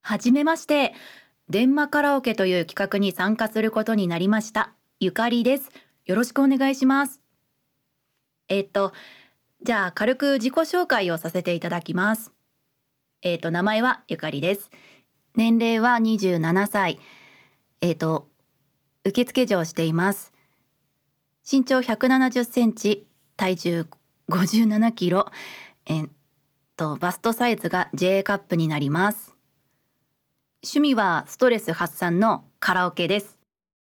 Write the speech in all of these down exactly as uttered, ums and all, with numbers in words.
はじめまして。電話カラオケという企画に参加することになりました。ゆかりです。よろしくお願いします。えっと、じゃあ軽く自己紹介をさせていただきます。えっと、名前はゆかりです。年齢はにじゅうななさい。えっと、受付嬢をしています。身長ひゃくななじゅっセンチ、体重ごじゅうななキロ。えっと、バストサイズが ジェイ カップになります。趣味はストレス発散のカラオケです。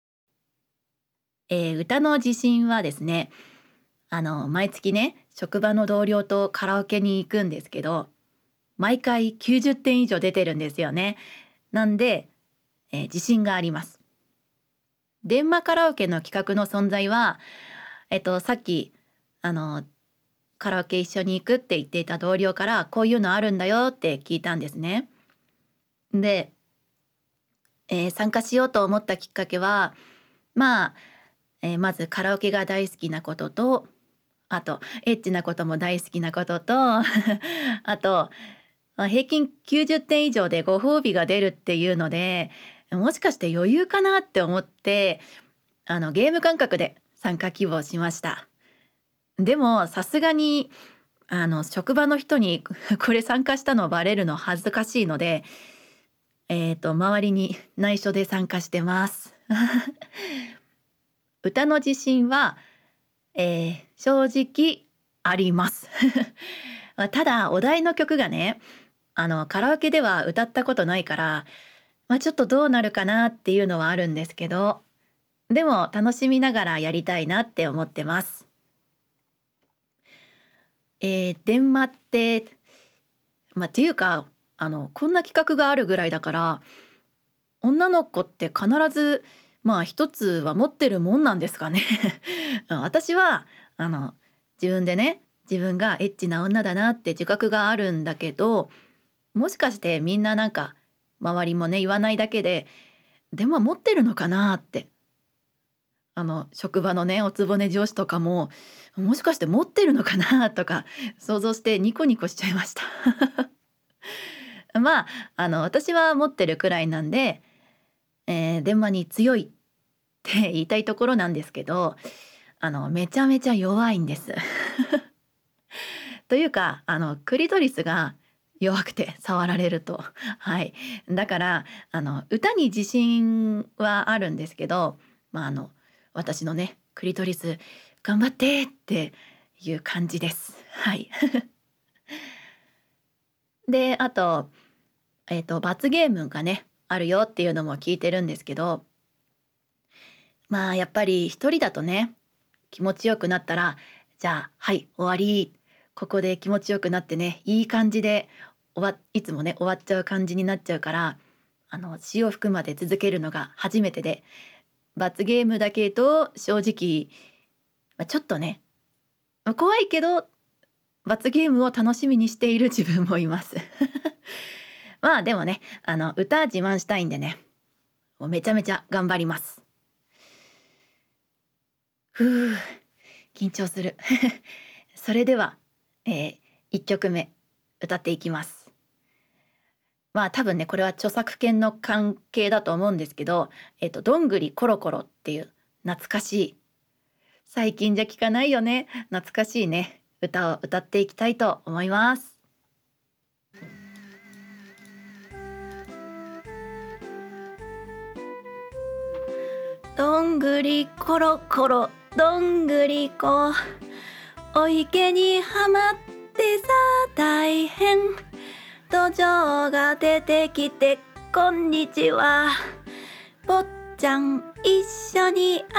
えー歌の自信はですね、あの毎月ね、職場の同僚とカラオケに行くんですけど、毎回きゅうじゅってん以上出てるんですよね。なんで、えー自信があります。電話カラオケの企画の存在は、えっとさっきあのカラオケ一緒に行くって言っていた同僚からこういうのあるんだよって聞いたんですね。で、えー参加しようと思ったきっかけは、まあ、えーまずカラオケが大好きなことと、あとエッチなことも大好きなこととあと、まあ平均きゅうじゅってん以上でご褒美が出るっていうので、もしかして余裕かなって思って、あのゲーム感覚で参加希望しました。でもさすがにあの職場の人にこれ参加したのバレるの恥ずかしいので、えーと周りに内緒で参加してます。歌の自信は、えー正直あります。まあただお題の曲がね、あのカラオケでは歌ったことないから、まあ、ちょっとどうなるかなっていうのはあるんですけど、でも楽しみながらやりたいなって思ってます。えー電話って、まあ、っていうかあのこんな企画があるぐらいだから、女の子って必ずまあ一つは持ってるもんなんですかね。私はあの自分でね、自分がエッチな女だなって自覚があるんだけど、もしかしてみんななんか周りもね言わないだけで電話持ってるのかなって、あの職場のねおつぼね上司とかももしかして持ってるのかなとか想像してニコニコしちゃいました。まああの私は持ってるくらいなんで、えー電話に強いって言いたいところなんですけど、あのめちゃめちゃ弱いんです。というかあのクリトリスが弱くて触られると、はい、だからあの歌に自信はあるんですけど、まあ、あの私のねクリトリス頑張ってっていう感じです。はい。であと、えっと罰ゲームがねあるよっていうのも聞いてるんですけど、まあやっぱり一人だとね、気持ちよくなったら、じゃあはい終わり、ここで気持ちよくなってね、いい感じで終わいつもね終わっちゃう感じになっちゃうから、あの潮吹くまで続けるのが初めてで、罰ゲームだけど正直、まあ、ちょっとね怖いけど罰ゲームを楽しみにしている自分もいます。まあでもね、あの歌自慢したいんでね、もうめちゃめちゃ頑張ります。ふう、緊張する。それでは、えー、いっきょくめ歌っていきます。まあ多分ねこれは著作権の関係だと思うんですけど、えっとどんぐりころころっていう懐かしい、最近じゃ聞かないよね、懐かしいね歌を歌っていきたいと思います。どんぐりころころどんぐりこ、お池にはまってさ大変、土壌が出てきてこんにちは、坊ちゃん一緒に遊びまし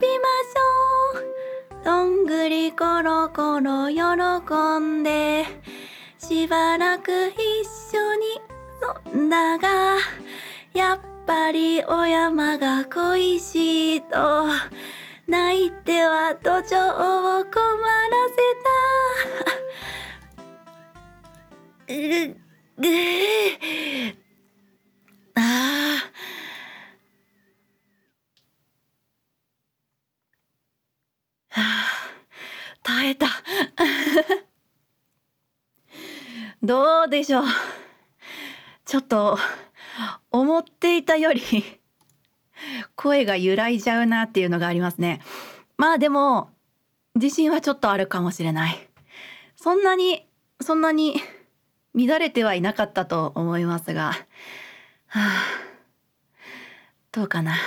ょう、どんぐりころころ喜んでしばらく一緒に遊んだが、やっぱりお山が恋しいと泣いては土壌を困らせた。うぐあーはあ、耐えた。どうでしょう。ちょっと思っていたより声が揺らいじゃうなっていうのがありますね。まあでも自信はちょっとあるかもしれない。そんなにそんなに乱れてはいなかったと思いますが、はあ、どうかな。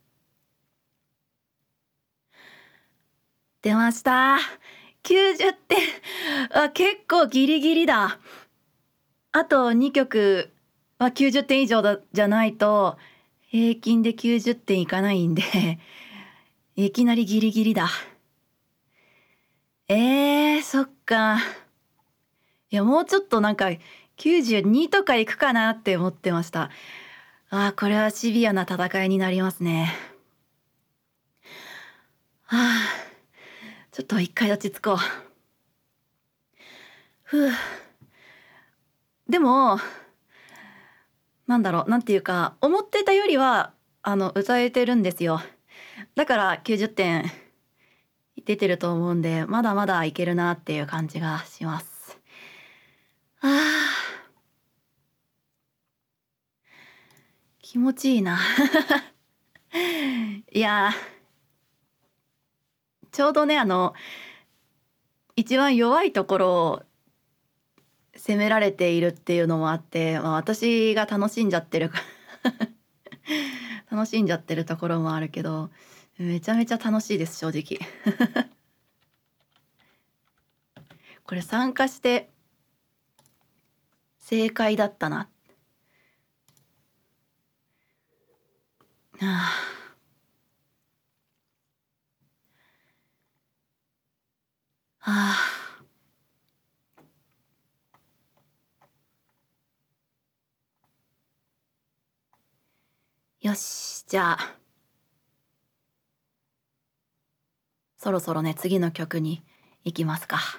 出ました。きゅうじゅってん。あ、結構ギリギリだ。あとにきょくはきゅうじゅってん以上だじゃないと平均できゅうじゅってんいかないんでいきなりギリギリだ。えー、そっか。いや、もうちょっとなんかきゅうじゅうにとかいくかなって思ってました。あー、これはシビアな戦いになりますね。はあ、ちょっと一回落ち着こう。ふう。でもなんだろう、なんていうか思ってたよりはあの歌えてるんですよ。だからきゅうじゅってん出てると思うんで、まだまだいけるなっていう感じがします。あー、気持ちいいな。いやー、ちょうどね、あの一番弱いところを責められているっていうのもあって、まあ、私が楽しんじゃってる楽しんじゃってるところもあるけど、めちゃめちゃ楽しいです、正直。これ参加して正解だったな。はあ、はあ、よし、じゃあそろそろね、次の曲に行きますか。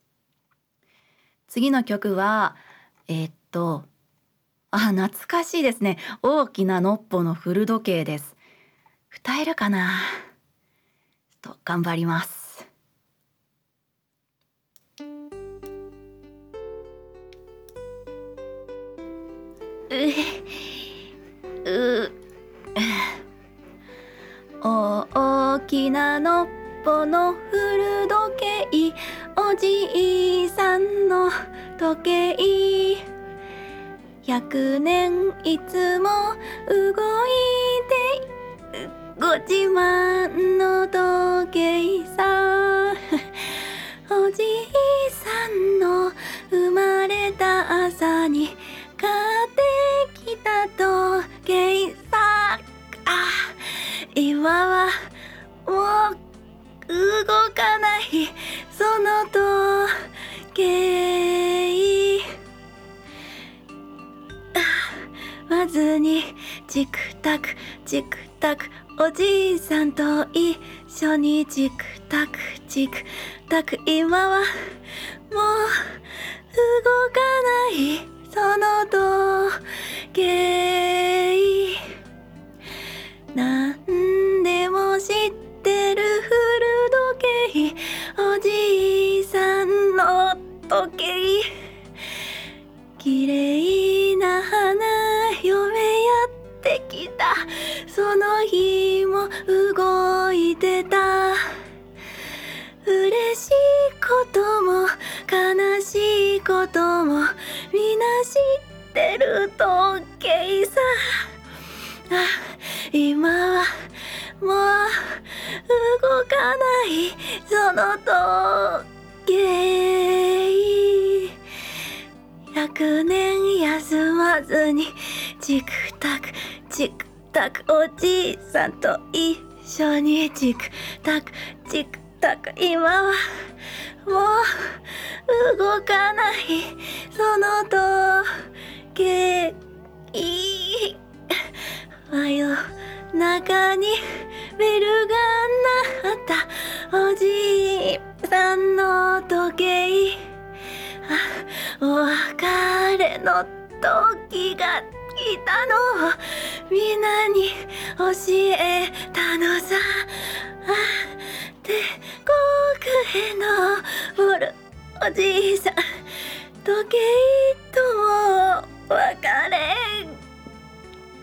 次の曲はえー、っとあ、懐かしいですね。大きなのっぽの古時計です。歌えるかな。ちょっと頑張ります。うう大きなのっぽの古時計、おじいさんの時計、百年いつも動いてご自慢の時計さ。おじいさんの生まれた朝に買ってきた時計さ。あ、今はもう動かないその時計。まずにチクタクチクタク、おじいさんと一緒にチクタクチクタク、今はもう動かないその時計。なんでも知ってる古時計、おじいさんの時計。綺麗な花嫁やってきた、その日も動いてた。嬉しいことも悲しいこともみんな知ってる時計さ。あ、今はもう動かないその時計。百年休まずにチクタクチクタク、おじいさんと一緒にチクタクチクタク、今はもう動かないその時計。真夜中にベルが鳴ったおじいさんの時計。あ、お別れの時が来たのをみんなに教えたのさ。あ、天国へのボルおじいさん、時計とも別れ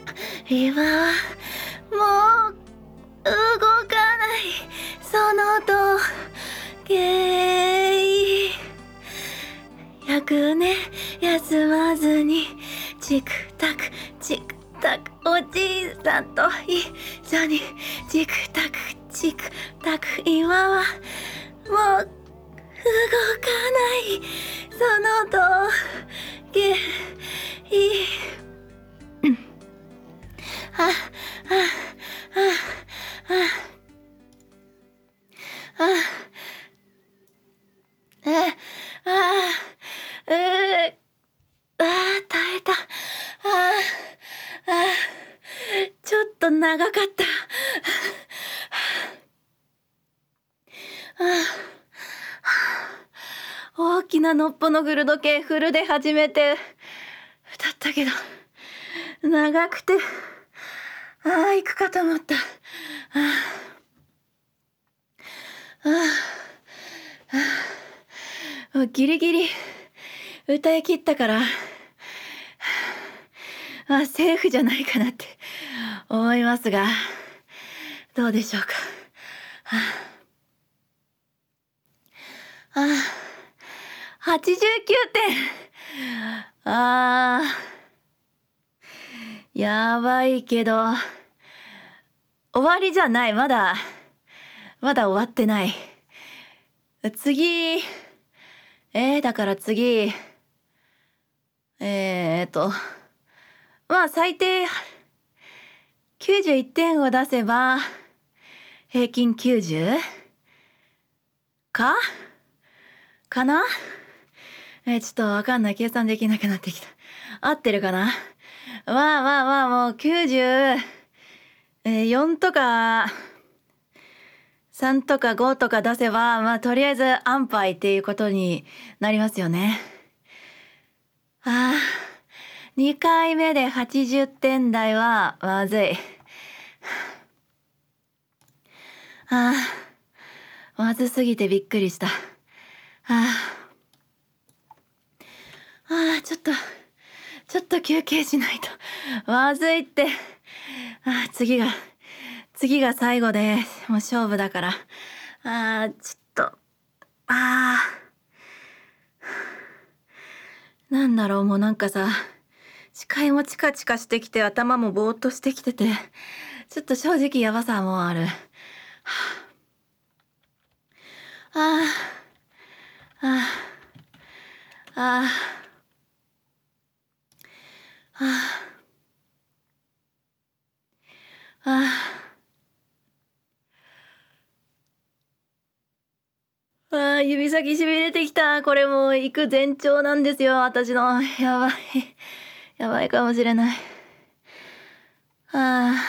今はもう動かないその時計、百年休まずにチクタクチクタク、おじいさんと一緒にチクタクチクタク、今はもう動かないその時計、はあはあはあはあはあ、えああうーあー耐えた、ああちょっと長かった、大きなのっぽのグル時計フルで初めて歌ったけど長くて、ああ行くかと思った、ああああギリギリ歌い切ったから、まあセーフじゃないかなって思いますが、どうでしょうか。ああはちじゅうきゅうてん、あーやばいけど終わりじゃない、まだまだ終わってない。次えー、だから次えーっとまあ最低きゅうじゅういってんを出せば平均きゅうじゅうかかな、えー、ちょっとわかんない、計算できなくなってきた。合ってるかな。まあまあまあもうきゅうじゅう、えー、よんとかさんとかごとか出せば、まあとりあえず安牌っていうことになりますよね。ああにかいめではちじゅってん台はまずい。ああまずすぎてびっくりした。ああああちょっとちょっと休憩しないとまずいって。ああ次が次が最後でもう勝負だから、ああちょっとああなんだろう、もうなんかさ視界もチカチカしてきて頭もぼーっとしてきてて、ちょっと正直やばさもある。ああああああああああ指先しびれてきた。これもう行く前兆なんですよ、私の。やばいやばいかもしれない。ああ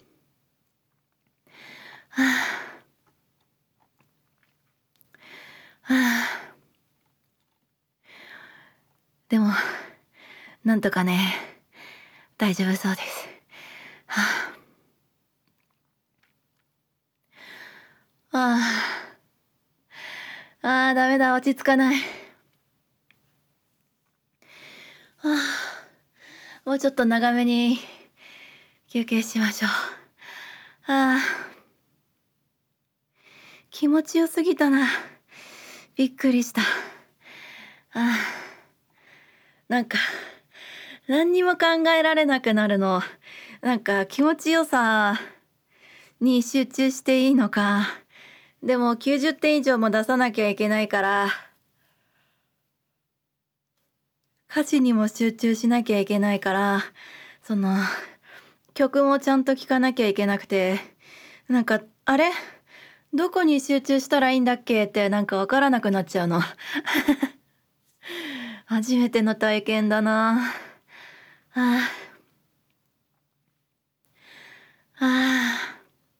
はあはあ、でもなんとかね大丈夫そうです。はああああダメだ、落ち着かない。ああもうちょっと長めに休憩しましょう。ああ気持ちよすぎたな、びっくりした。ああなんか何にも考えられなくなるの、なんか気持ちよさに集中していいのか、でもきゅうじゅってん以上も出さなきゃいけないから歌詞にも集中しなきゃいけないから、その曲もちゃんと聴かなきゃいけなくて、なんかあれどこに集中したらいいんだっけってなんかわからなくなっちゃうの初めての体験だな。あああ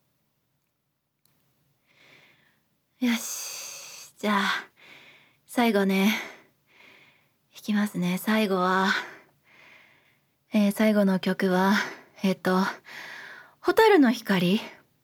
あよし、じゃあ最後ね弾きますね。最後はえー、最後の曲はえっ、ー、と蛍の光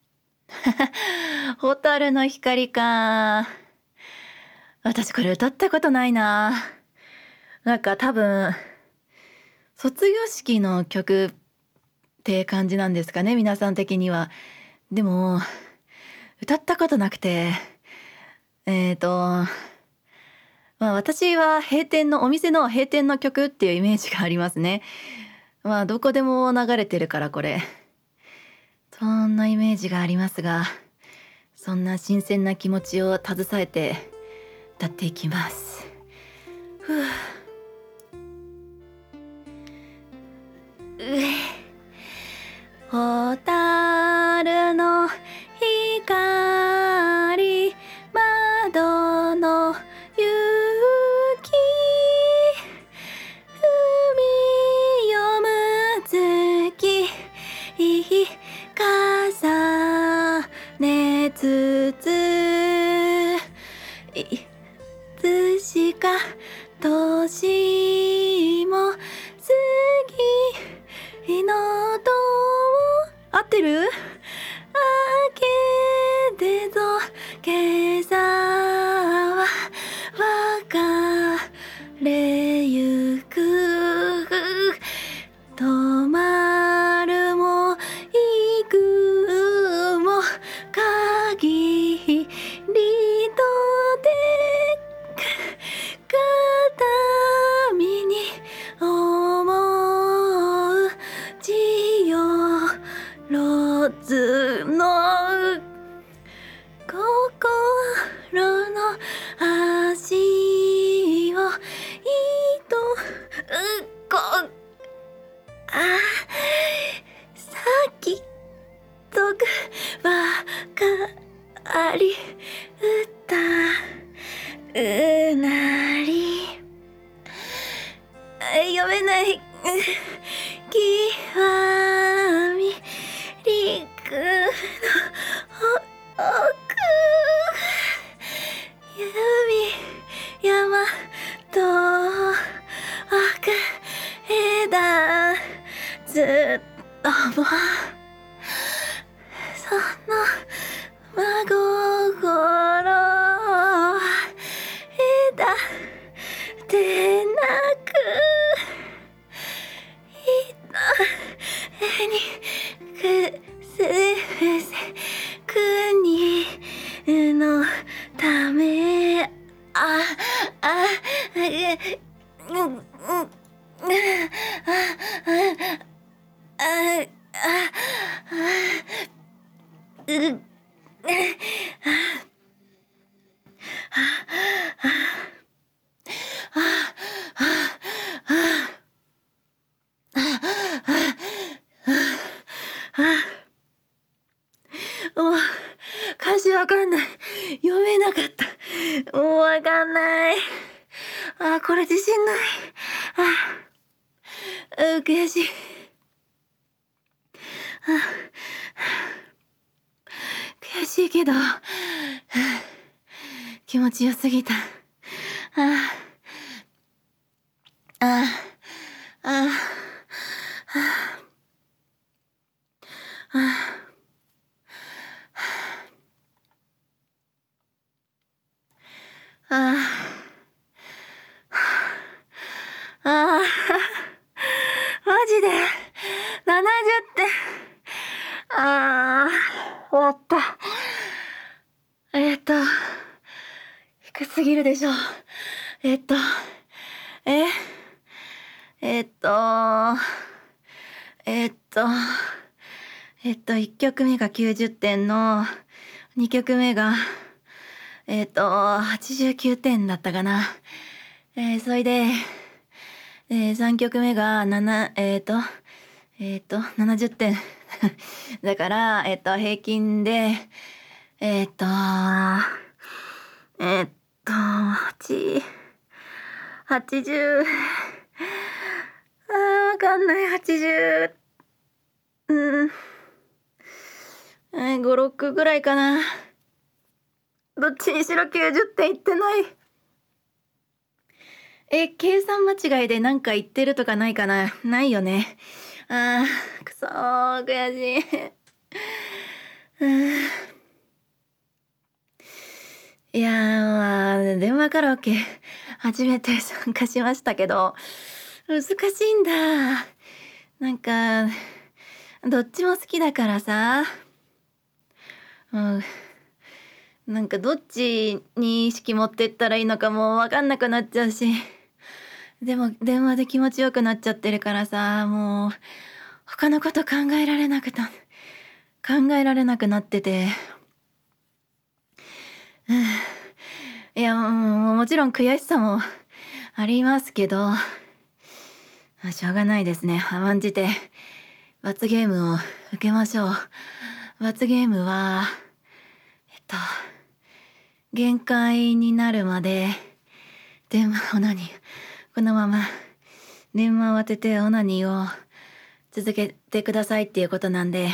蛍の光か。私これ歌ったことないな。なんか多分卒業式の曲て感じなんですかね、皆さん的には。でも歌ったことなくて、えっとまあ私は閉店のお店の閉店の曲っていうイメージがありますね。まあどこでも流れてるからこれ。そんなイメージがありますが、そんな新鮮な気持ちを携えて歌っていきます。ふう。うえ。蛍の光、窓の雪、海読む月、重ねつつ、いつしか年も過ぎのと合ってる？明けてぞ今朝は別れゆく、止まるも行くも限りとて片身に思うじよろずの心の足をいとうこあさきとくばかり歌うなり読めない極み陸の奥、指山と奥枝ずっともその真心は枝でなく人にくすせ国のため、ああううんうんあああうもう歌詞わかんない、読めなかった、もうわかんない、あこれ自信ない、あう悔しい、あ悔しいけど気持ちよすぎた、ああああああああマジでななじゅってん、ああ終わった、えっと低すぎるでしょ、えっとええっとえっとえっといっきょくめがきゅうじゅってんのにきょくめがえっとはちじゅうきゅうてんだったかな、えー、それで、えー、さんきょくめがななえっとえっとななじゅってんだからえっと平均でえっとえっとはちはちじゅうあーわかんないはちじゅううんえー、ご、ろくぐらいかな、どっちにしろきゅうじゅってんいってない、え計算間違いでなんか言ってるとかないかな、ないよね、あーくそー悔しいうんいやーまあ電話カラオケ初めて参加しましたけど難しいんだ、なんかどっちも好きだからさ、うん、なんかどっちに意識持ってったらいいのかもう分かんなくなっちゃうし、でも電話で気持ちよくなっちゃってるからさ、もう他のこと考えられなくた考えられなくなってて、うん、いやもうもちろん悔しさもありますけど、しょうがないですね。甘んじて罰ゲームを受けましょう。罰ゲームはえっと限界になるまで電話オナニー、このまま電話を当ててオナニーを続けてくださいっていうことなんで、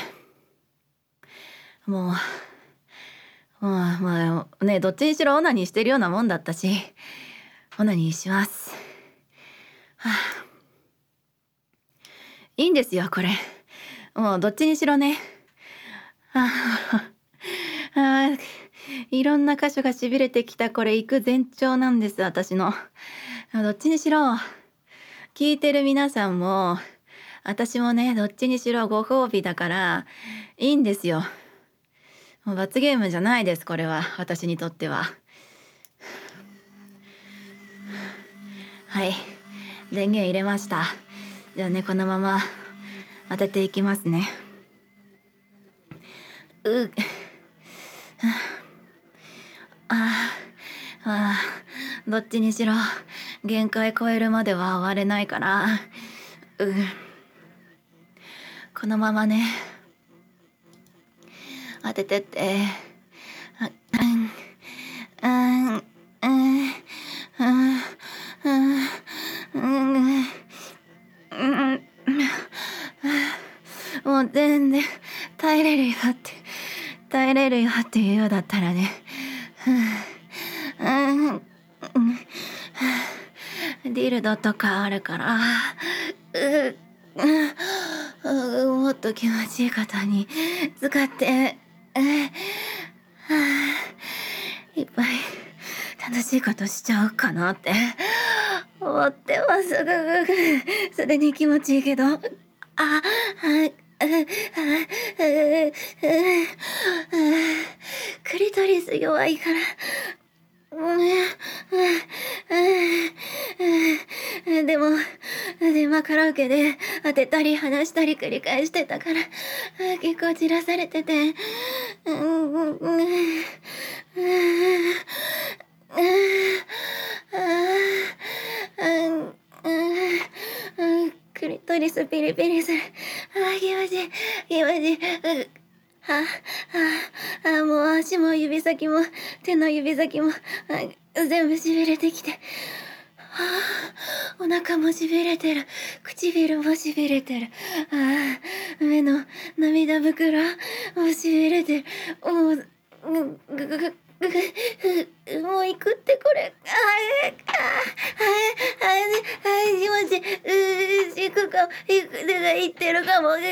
もうもうまあね、どっちにしろオナニーしてるようなもんだったし、オナニーします。はあ、いいんですよこれ。もうどっちにしろね。ああ、いろんな箇所がしびれてきた。これ行く前兆なんです、私の。どっちにしろ聞いてる皆さんも私もね、どっちにしろご褒美だからいいんですよ。もう罰ゲームじゃないです、これは私にとっては。はい、電源入れました。じゃあね、このまま当てていきますね。うああ、どっちにしろ限界超えるまでは終われないから、うこのままね当ててって、うんうんうんうんうんうんもう全然耐えれるよって耐えれるよっていうようだったらね、うんうんディルドとかあるから、ううもっと気持ちいい方に使っていっぱい楽しいことしちゃおうかなって思ってます。それに気持ちいいけど、あはいクリトリス弱いからでも電話カラオケで当てたり話したり繰り返してたから結構散らされてて、クリトリスピリピリする。あ気持ちいい気持ちいい。あああもう足も指先も手の指先も全部しびれてきて、はあ、お腹もしびれてる、唇もしびれてる、あ目の涙袋もしびれてる、もうぐぐぐぐもう行くってこれ、あああああ気持ちいい、行くか行くでが言ってるかも、あああ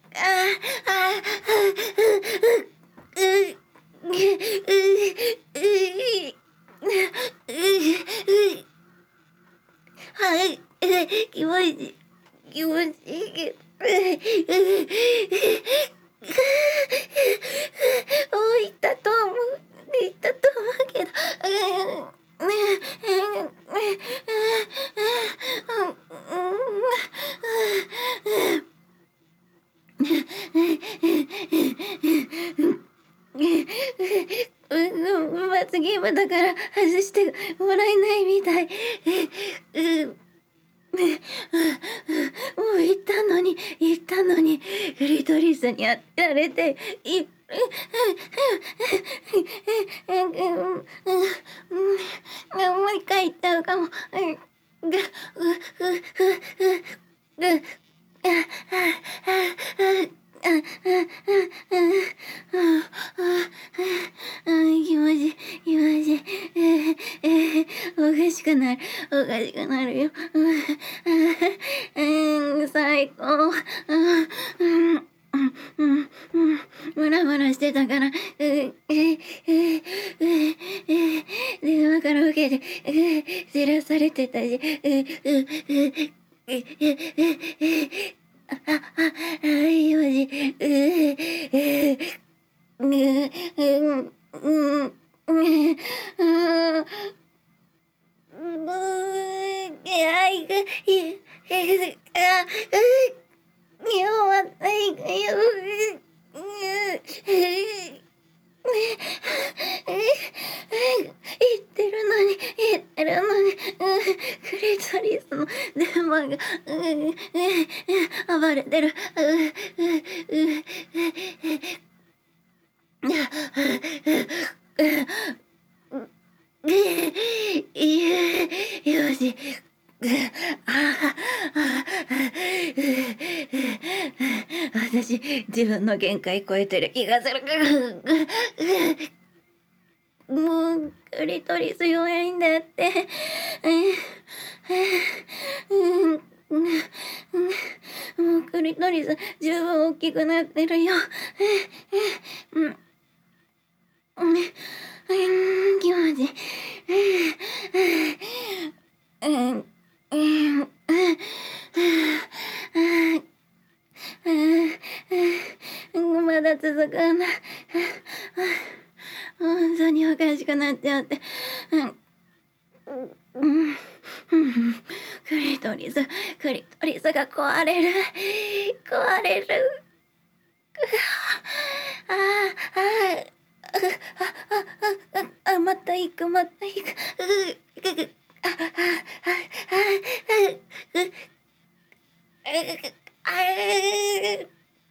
はい気持ちいい気持ちいいもう行ったと思う行ったと思うけど、罰ゲームだから外してもらえないみたい。もう行ったのに行ったのにクリトリスにやられていもう一回行ったのかも。気持ちいい気持ちいい、おかしくなるおかしくなるよ、最高、ムラムラしてたから電話から受けて知らされてたし、ああ気持ちいいが、ううう暴れてる。ううううよし。ああ、私、自分の限界超えてる気がする。もう、クリトリス弱いんだって。もうクリトリス十分大きくなってるよ。気持ちいい。まだ続くんだ。本当におかしくなっちゃって。クリトリス、クリトリスが壊れる。壊れる。ああ、ああ、あ、また行く、また行く。あ、あ、あ、あ、あ、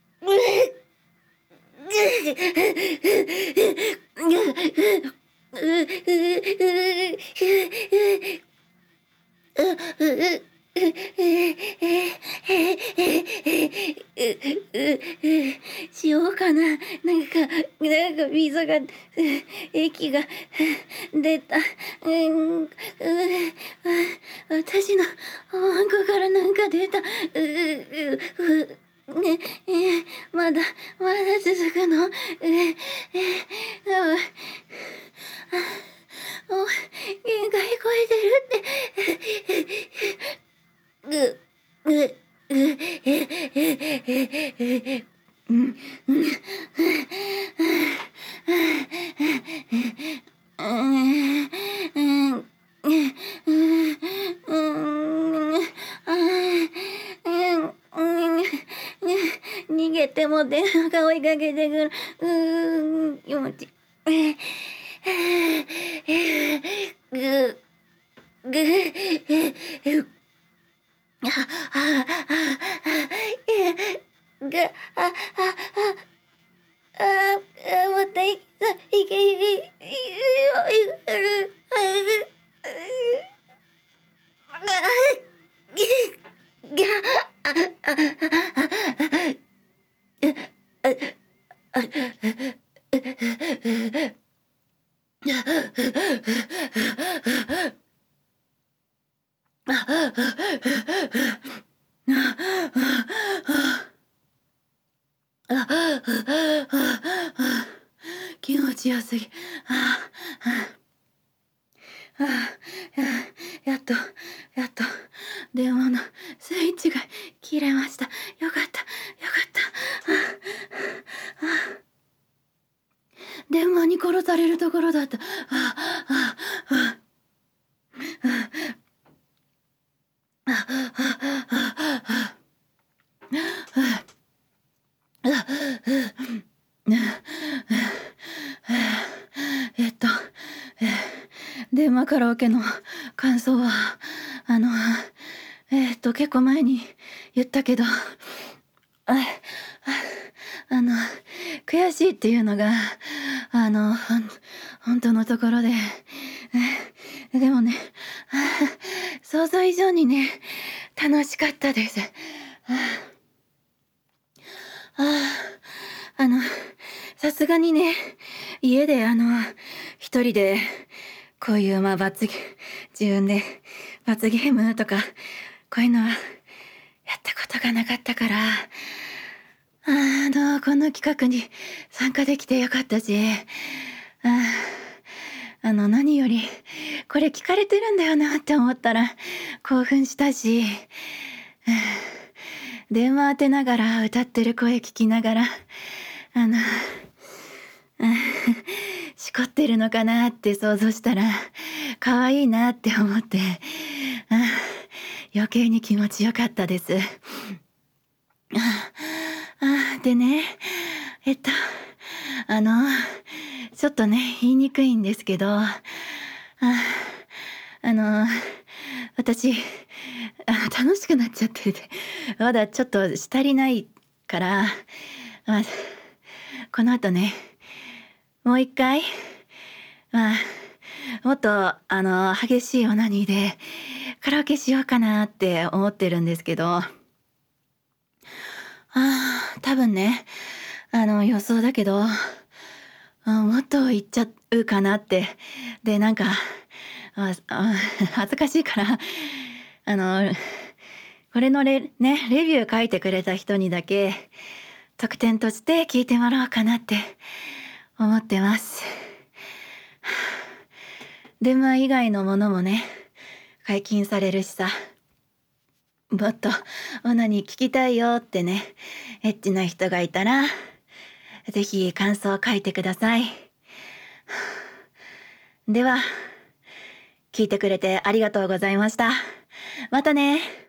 しようかな。なんか、なんか水が、液が出た。うん、私のおわんこからなんか出た。ね、えまだ、まだ続くの。ええもう限界超えてるって。ぐ、ぐ、ぐ、え、え、え、え、うん、うん、逃げても電話が追いかけてくる。うーん、気持ちいい。ぐ、ぐ、あ、あ、あ、が、あ、あ、あ、あ、またいけ、いけ、いけ、い気持ちよすぎ。ああ、ああ、やっと、やっと、電話のスイッチが切れました。よかった、よかった。ああ、ああ、電話に殺されるところだった。ああ、ああ、ああ、ああ、えっと、電話カラオケの感想は、あの、えっと、結構前に言ったけど、あ、あの、悔しいっていうのが、あの、ほん、本当のところで、でもね、想像以上にね、楽しかったです。ああの、さすがにね、家であの、一人で、こういう、まあ、罰ゲ、自分で罰ゲームとか、こういうのは、やったことがなかったから、あの、この企画に参加できてよかったし、ああの、何より、これ聞かれてるんだよなって思ったら、興奮したし、電話当てながら歌ってる声聞きながら、あの、しこってるのかなって想像したら、可愛いなって思って、余計に気持ちよかったです。あでね、えっと、あの、ちょっとね、言いにくいんですけど、ああの、私、 楽しくなっちゃってて、まだちょっとし足りないから、まあ、この後ね、もう一回、まあ、もっとあの激しいオナニーでカラオケしようかなって思ってるんですけど、あー多分ね、あの予想だけど、あもっと言っちゃうかなって。で、なんか、ああ恥ずかしいから、あの、これのレ、ね、レビュー書いてくれた人にだけ特典として聞いてもらおうかなって思ってます。電話以外のものもね、解禁されるしさ。もっとオナに聞きたいよってね、エッチな人がいたら、ぜひ感想を書いてください。では、聞いてくれてありがとうございました。またね。